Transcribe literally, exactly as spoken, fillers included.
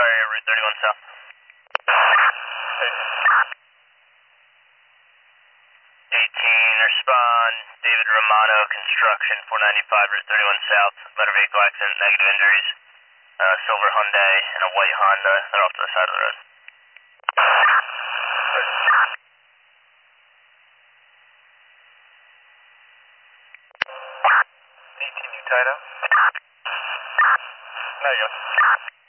car area, Route thirty-one South. eighteen, respond, David Romano, construction, four ninety-five, Route thirty-one South, motor vehicle accident, negative injuries, uh, silver Hyundai and a white Honda, they're off to the side of the road. eighteen, you tied up? No, you go.